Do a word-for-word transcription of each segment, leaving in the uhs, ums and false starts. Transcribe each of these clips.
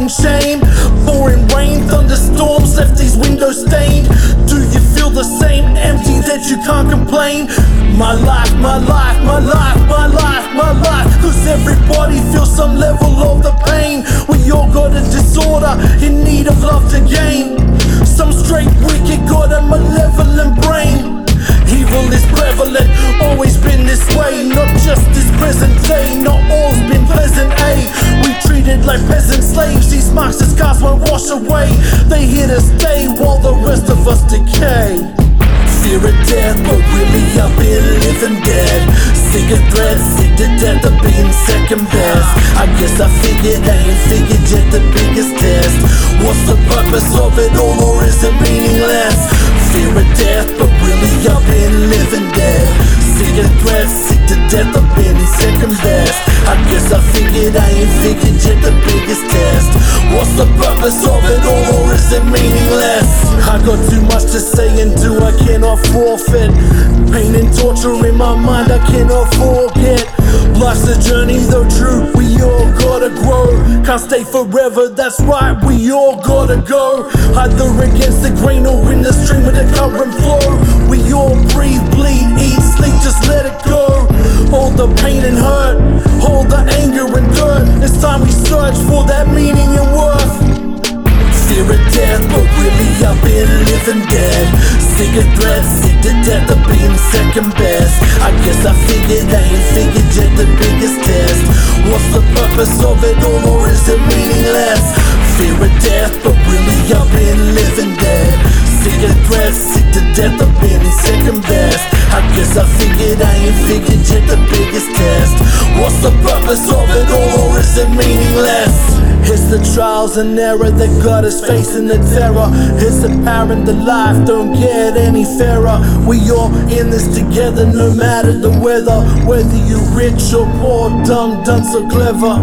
crying shame. Pouring rain, thunderstorms left these windows stained. Do you feel the same, empty that you can't complain? My life, my life, my life, my life, my life. Cause everybody feels some level of the pain. We all got a disorder in need of love to gain. Some straight wicked got a malevolent brain. Evil is prevalent, always been this way. Not just this present day, not all's been pleasant, eh? We treated like peasant slaves, these marks and scars won't wash away. They here to stay while the rest of us decay. Fear of death, but really I've been living dead. Sick of threats, sick to death of being second best. I guess I figured I ain't figured yet the biggest test. What's the purpose of it all, or is it meaningless? Fear of death, but really I've been living dead. Sick of threats, sick to death of being second best. I guess I figured I ain't figured yet the biggest test. What's the purpose of it all, or is it meaningless? I got too much to say and do, I cannot forfeit. Pain and torture in my mind, I cannot forget. Life's a journey, though true, we all gotta grow. Can't stay forever, that's right, we all gotta go. Either against the grain or in the stream with the current flow. We all breathe, bleed, eat, sleep, just let it go. All the pain and hurt, all the anger and dirt. It's time we search for that meaning and worth. Fear of death, but really I've been living dead. Sick of threats, sick to death of being second best. I guess I figured I ain't figured yet the biggest test. What's the purpose of it all, or is it meaningless? Fear of death, but really I've been living dead. Sick of threats, sick to death of being second best. I guess I figured I ain't figured yet the biggest test. What's the purpose of it all, or is it meaningless? It's the trials and error that got us facing the terror. It's apparent that life don't get any fairer. We all in this together, no matter the weather. Whether you rich or poor, dumb, dunce or clever.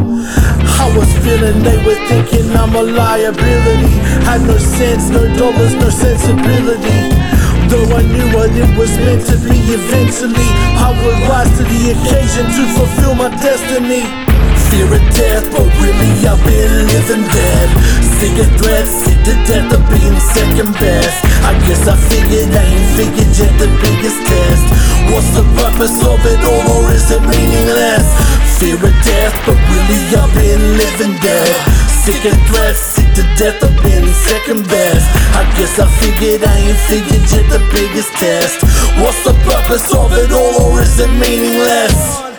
I was feeling they were thinking I'm a liability. Had no sense, no dollars, no sensibility. Though I knew what it was meant to be eventually, I would rise to the occasion to fulfill my destiny. Fear of death, but really I've been living dead. Sick of threats, sick to death of being second best. I guess I figured I ain't figured yet the biggest test. What's the purpose of it all, or is it meaningless? Fear of death, but really I've been living dead. Sick of threats, sick to death of being second best. I guess I figured I ain't figured yet the biggest test. What's the purpose of it all, or is it meaningless?